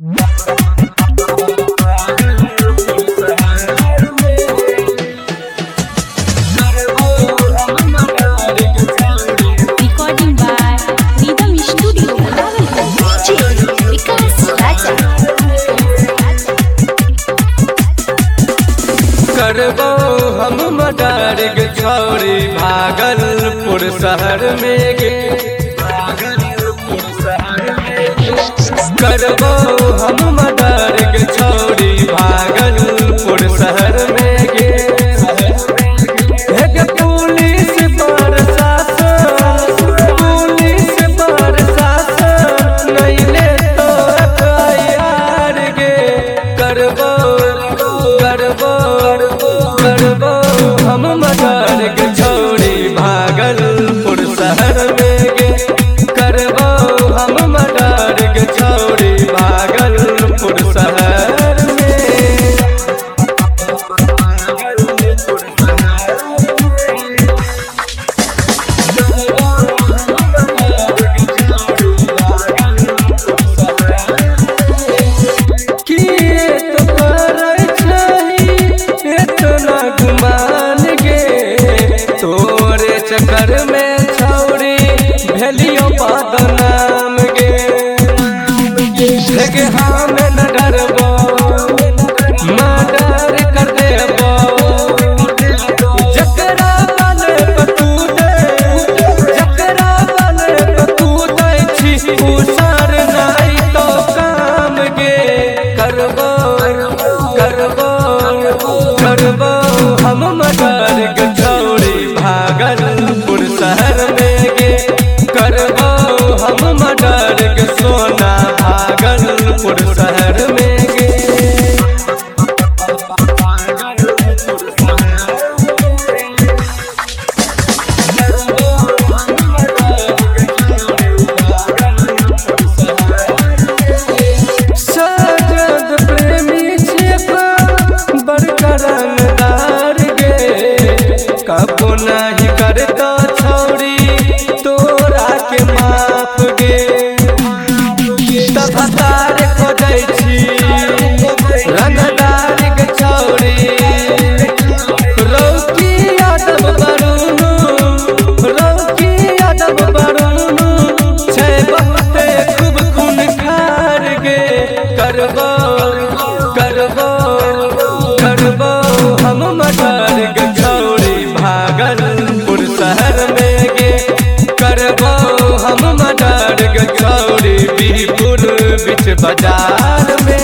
Recording by Rhythm Studio, Vikas Raja. करबो हम मदारिग छौरी भागलपुर शहर में गे। करबो हम मदारिग छौरी भागलपुर शहर में गे। एक पुलिस प्रशासन नहीं ले तो यार गे। करबो हम मदारिग छौरी भागलपुर शहर में गे। करबो हम मदारिग छौरी भागलपुर शहर में। तोरे चक्कर में छौरी भेलियो बदनाम गे। लेके हम न डरबो मर्डर कर देबो। जकरा बने तू दै छी उसर नहीं तो काम गे। करबो हम मदारिग छौरी भागलपुर शहर में गे। करबो हम मदारिग सोना भागलपुर शहर में गे। सजद प्रेमी छेको बड़का रंगदार गे। कबो नहीं करतो छौरी तोरा के माफ गे। तब तार खोदै छी रंगदारिग छौरी। रौकी यादव बरुनु छै बहुते खूब खून खार गे। करबो हम मदारिग छौरी भागलपुर शहर में गे। करबो हम मदारिग छौरी बीरपुर बीच बाजार में।